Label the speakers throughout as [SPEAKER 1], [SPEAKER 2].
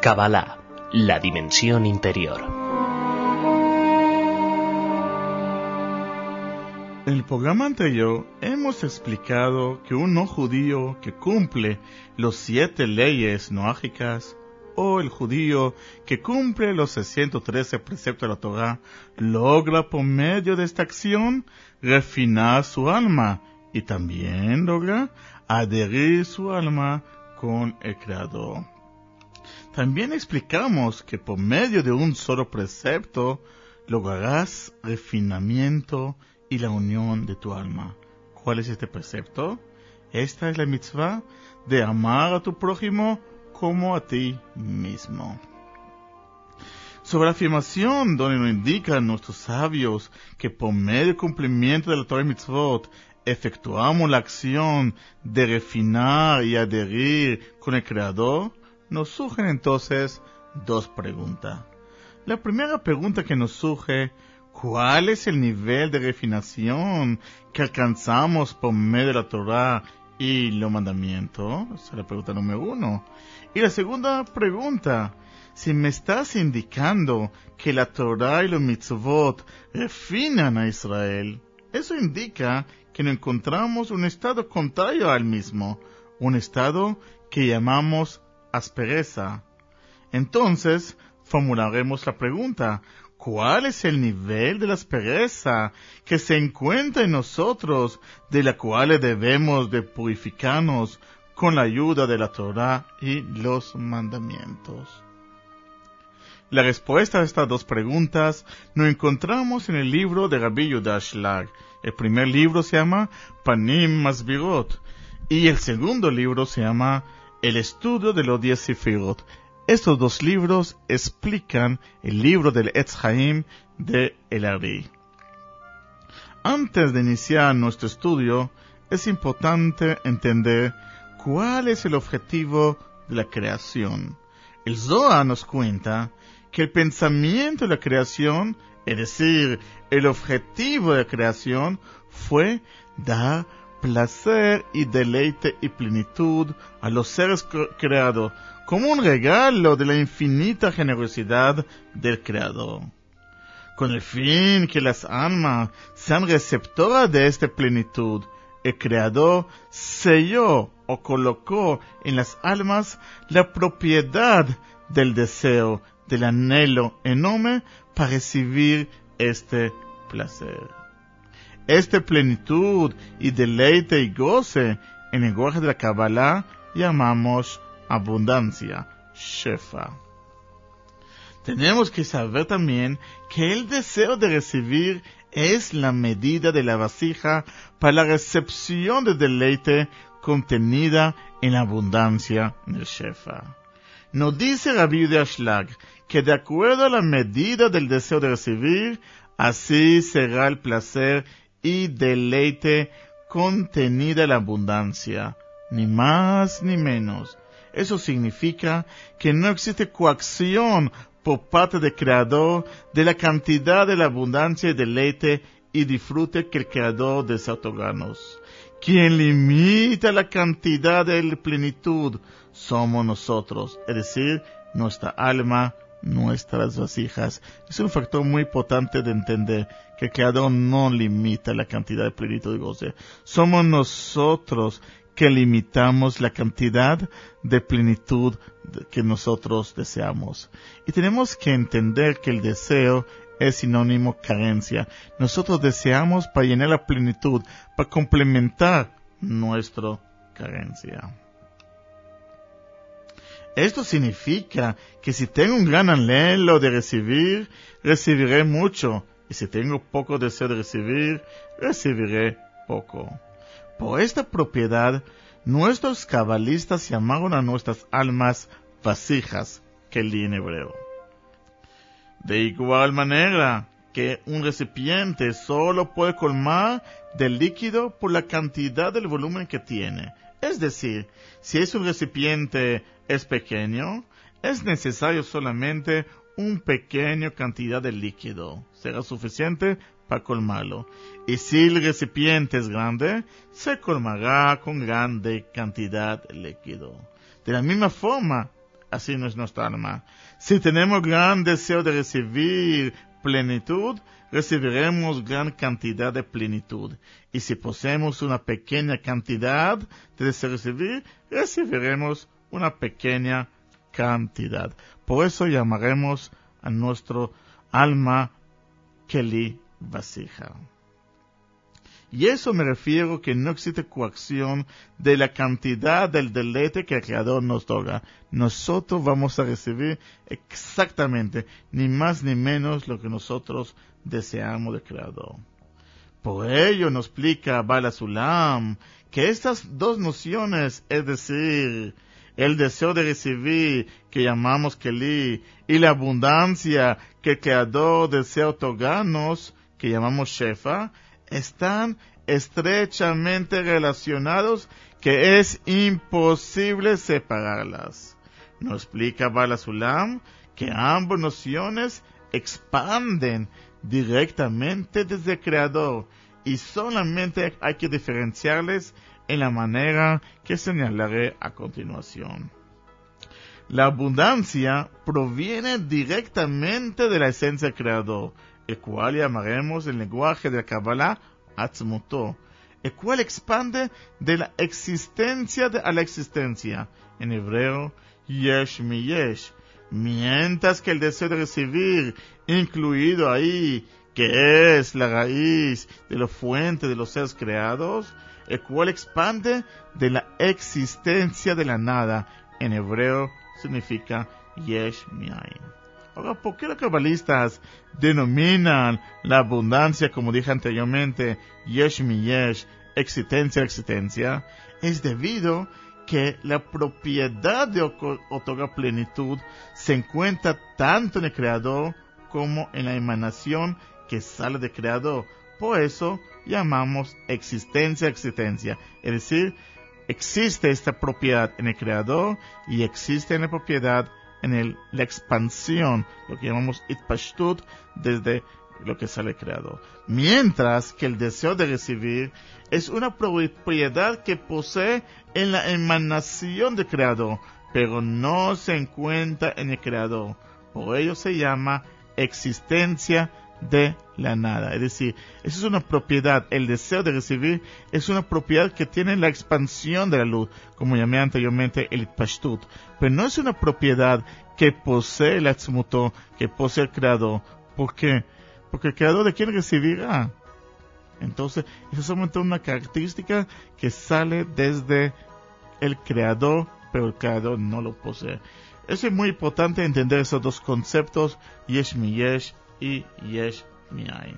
[SPEAKER 1] Kabbalah, la dimensión interior.
[SPEAKER 2] En el programa anterior hemos explicado que un no judío que cumple los 7 leyes noágicas, o el judío que cumple los 613 preceptos de la Torá, logra por medio de esta acción refinar su alma y también logra adherir su alma con el Creador. También explicamos que por medio de un solo precepto lograrás refinamiento y la unión de tu alma. ¿Cuál es este precepto? Esta es la mitzvah de amar a tu prójimo como a ti mismo. Sobre la afirmación donde nos indican nuestros sabios que por medio del cumplimiento de la Torah y mitzvot efectuamos la acción de refinar y adherir con el Creador, nos surgen entonces 2 preguntas. La primera pregunta que nos surge: ¿cuál es el nivel de refinación que alcanzamos por medio de la Torah y los mandamientos? Esa es la pregunta número 1. Y la segunda pregunta: si me estás indicando que la Torah y los mitzvot refinan a Israel, eso indica que nos encontramos un estado contrario al mismo, un estado que llamamos aspereza. Entonces, formularemos la pregunta: ¿cuál es el nivel de la aspereza que se encuentra en nosotros, de la cual debemos de purificarnos con la ayuda de la Torah y los mandamientos? La respuesta a estas 2 preguntas nos encontramos en el libro de Rabbi Yehuda Ashlag. El primer libro se llama Panim Masbirot y el segundo libro se llama El estudio de los 10 Sefirot. Estos 2 libros explican el libro del Etz Haim de El Ari. Antes de iniciar nuestro estudio, es importante entender cuál es el objetivo de la creación. El Zohar nos cuenta que el pensamiento de la creación, es decir, el objetivo de la creación, fue dar placer y deleite y plenitud a los seres creados, como un regalo de la infinita generosidad del Creador. Con el fin que las almas sean receptoras de esta plenitud, el Creador selló o colocó en las almas la propiedad del deseo, del anhelo enorme para recibir este placer. Esta plenitud y deleite y goce, en el lenguaje de la Kabbalah, llamamos abundancia, shefa. Tenemos que saber también que el deseo de recibir es la medida de la vasija para la recepción de deleite contenida en la abundancia del shefa. Nos dice Rabbi Yehuda Ashlag que de acuerdo a la medida del deseo de recibir, así será el placer y deleite contenida en la abundancia, ni más ni menos. Eso significa que no existe coacción por parte del Creador de la cantidad de la abundancia y deleite y disfrute que el Creador desea otorgarnos. Quien limita la cantidad de la plenitud somos nosotros, es decir, nuestra alma, nuestras vasijas. Es un factor muy importante de entender que el Creador no limita la cantidad de plenitud y goce. Somos nosotros que limitamos la cantidad de plenitud que nosotros deseamos. Y tenemos que entender que el deseo es sinónimo carencia. Nosotros deseamos para llenar la plenitud, para complementar nuestra carencia. Esto significa que si tengo un gran anhelo de recibir, recibiré mucho. Y si tengo poco deseo de recibir, recibiré poco. Por esta propiedad, nuestros cabalistas llamaron a nuestras almas vasijas, keli en hebreo. De igual manera que un recipiente solo puede colmar del líquido por la cantidad del volumen que tiene. Es decir, si es un recipiente es pequeño, es necesario solamente una pequeña cantidad de líquido. Será suficiente para colmarlo. Y si el recipiente es grande, se colmará con grande cantidad de líquido. De la misma forma, así no es nuestra alma. Si tenemos gran deseo de recibir plenitud, recibiremos gran cantidad de plenitud. Y si poseemos una pequeña cantidad de deseo de recibir, recibiremos una pequeña cantidad. Por eso llamaremos a nuestro alma Keli Vasija. Y eso me refiero que no existe coacción de la cantidad del deleite que el Creador nos toca. Nosotros vamos a recibir exactamente, ni más ni menos, lo que nosotros deseamos del Creador. Por ello nos explica Baal HaSulam que estas dos nociones, es decir, el deseo de recibir, que llamamos Keli, y la abundancia que el Creador desea otorgarnos, que llamamos Shefa, están estrechamente relacionados, que es imposible separarlas. Nos explica Baal HaSulam que ambas nociones expanden directamente desde el Creador y solamente hay que diferenciarles en la manera que señalaré a continuación. La abundancia proviene directamente de la esencia del Creador, el cual llamaremos en lenguaje de la Kabbalah Atzmuto, el cual expande de la existencia a la existencia, en hebreo Yesh mi Yesh, mientras que el deseo de recibir, incluido ahí, que es la raíz de la fuente de los seres creados, el cual expande de la existencia de la nada, en hebreo significa Yesh Mi'ain. Ahora, ¿por qué los cabalistas denominan la abundancia, como dije anteriormente, Yesh mi Yesh, existencia? Es debido que la propiedad de otorgar plenitud se encuentra tanto en el Creador como en la emanación que sale del Creador. Por eso llamamos existencia. Es decir, existe esta propiedad en el Creador y existe en la propiedad en la expansión, lo que llamamos Itpashtut, desde lo que sale el Creador. Mientras que el deseo de recibir es una propiedad que posee en la emanación del Creador, pero no se encuentra en el Creador. Por ello se llama existencia de la nada. Es decir, esa es una propiedad, el deseo de recibir es una propiedad que tiene la expansión de la luz, como llamé anteriormente el Itpashtut, pero no es una propiedad que posee el Atzmuto, que posee el Creador. ¿Por qué? Porque el Creador de quién recibirá. Entonces, eso es solamente una característica que sale desde el Creador, pero el Creador no lo posee. Eso es muy importante entender esos dos conceptos, Yesh mi Yesh y Yesh Mi'ain.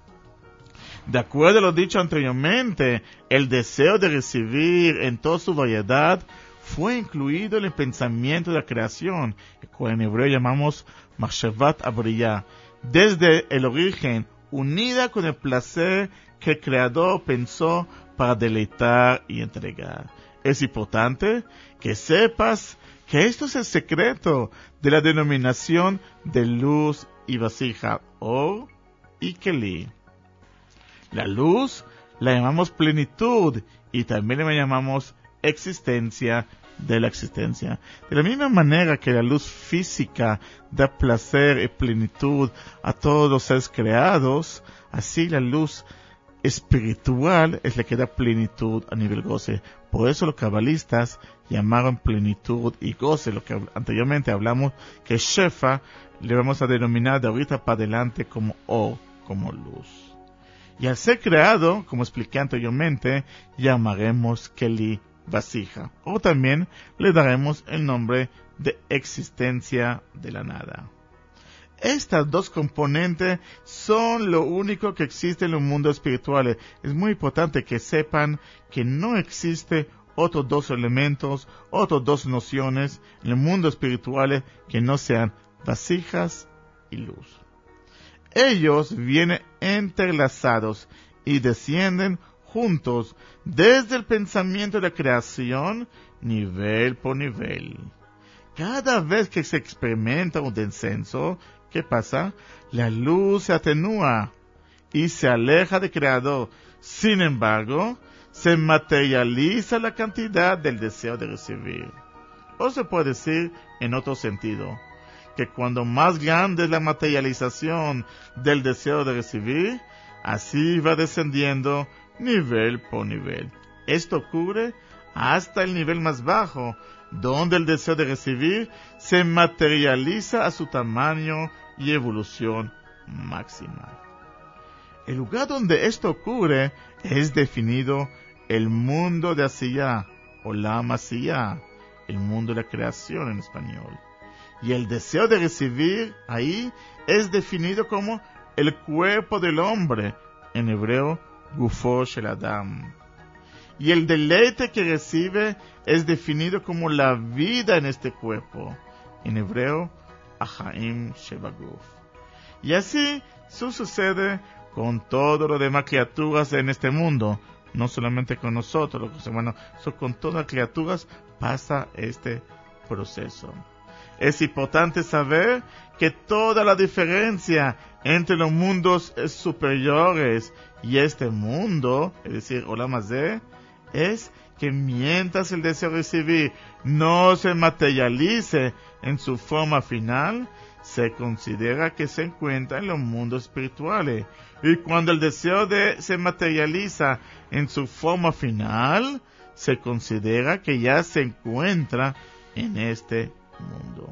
[SPEAKER 2] De acuerdo a lo dicho anteriormente, el deseo de recibir en toda su variedad fue incluido en el pensamiento de la creación, el cual en hebreo llamamos Machshavat Abriyah, desde el origen, unida con el placer que el Creador pensó para deleitar y entregar. Es importante que sepas que esto es el secreto de la denominación de luz y vasija, Or y Keli. La luz la llamamos plenitud y también la llamamos existencia de la existencia. De la misma manera que la luz física da placer y plenitud a todos los seres creados, así la luz espiritual es la que da plenitud a nivel goce. Por eso los cabalistas llamaron plenitud y goce, lo que anteriormente hablamos, que Shefa le vamos a denominar de ahorita para adelante como O, como luz. Y al ser creado, como expliqué anteriormente, llamaremos Keli Vasija, o también le daremos el nombre de existencia de la nada. Estas dos componentes son lo único que existe en los mundos espirituales. Es muy importante que sepan que no existe otros dos elementos, otras dos nociones en el mundo espiritual que no sean vasijas y luz. Ellos vienen entrelazados y descienden juntos desde el pensamiento de la creación, nivel por nivel. Cada vez que se experimenta un descenso, ¿qué pasa? La luz se atenúa y se aleja del Creador. Sin embargo, se materializa la cantidad del deseo de recibir. O se puede decir en otro sentido, que cuando más grande es la materialización del deseo de recibir, así va descendiendo nivel por nivel. Esto ocurre hasta el nivel más bajo, donde el deseo de recibir se materializa a su tamaño y evolución máxima. El lugar donde esto ocurre es definido el mundo de Asiyah, Olam Asiyah, el mundo de la creación en español. Y el deseo de recibir ahí es definido como el cuerpo del hombre, en hebreo, Gufo Shel Adam. Y el deleite que recibe es definido como la vida en este cuerpo, en hebreo, Achaim Shebaguf. Y así sucede con todo lo demás criaturas en este mundo, no solamente con nosotros, con todas las criaturas pasa este proceso. Es importante saber que toda la diferencia entre los mundos superiores y este mundo, es decir, Olam Hazeh, es que mientras el deseo de recibir no se materialice en su forma final, se considera que se encuentra en los mundos espirituales. Y cuando el deseo se materializa en su forma final, se considera que ya se encuentra en este mundo.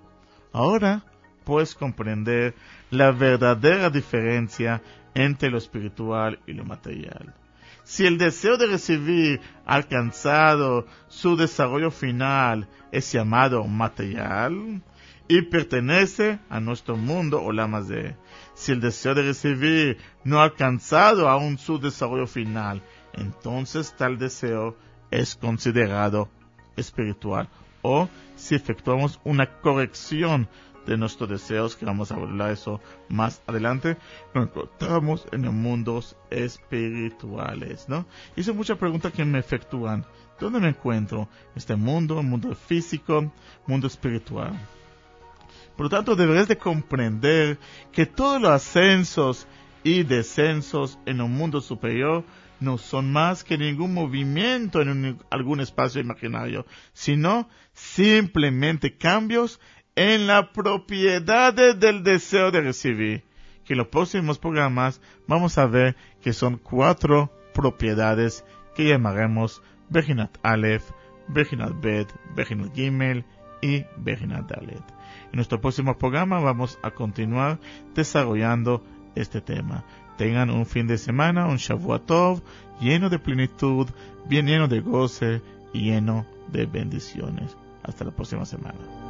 [SPEAKER 2] Ahora puedes comprender la verdadera diferencia entre lo espiritual y lo material. Si el deseo de recibir ha alcanzado su desarrollo final es llamado material y pertenece a nuestro mundo Olam Hazeh. Si el deseo de recibir no ha alcanzado aún su desarrollo final, entonces tal deseo es considerado espiritual. O si efectuamos una corrección de nuestros deseos, que vamos a hablar de eso más adelante, nos encontramos en los mundos espirituales, ¿no? Hice muchas preguntas que me efectúan. ¿Dónde me encuentro? Este mundo, mundo físico, mundo espiritual. Por lo tanto, deberás de comprender que todos los ascensos y descensos en un mundo superior no son más que ningún movimiento en algún espacio imaginario, sino simplemente cambios en las propiedades del deseo de recibir. Que en los próximos programas vamos a ver que son 4 propiedades que llamaremos Bejinat Aleph, Bejinat Bet, Bejinat Gimel y Bejinat Dalet. En nuestro próximo programa vamos a continuar desarrollando este tema. Tengan un fin de semana, un Shavua Tov, lleno de plenitud, bien lleno de goce y lleno de bendiciones. Hasta la próxima semana.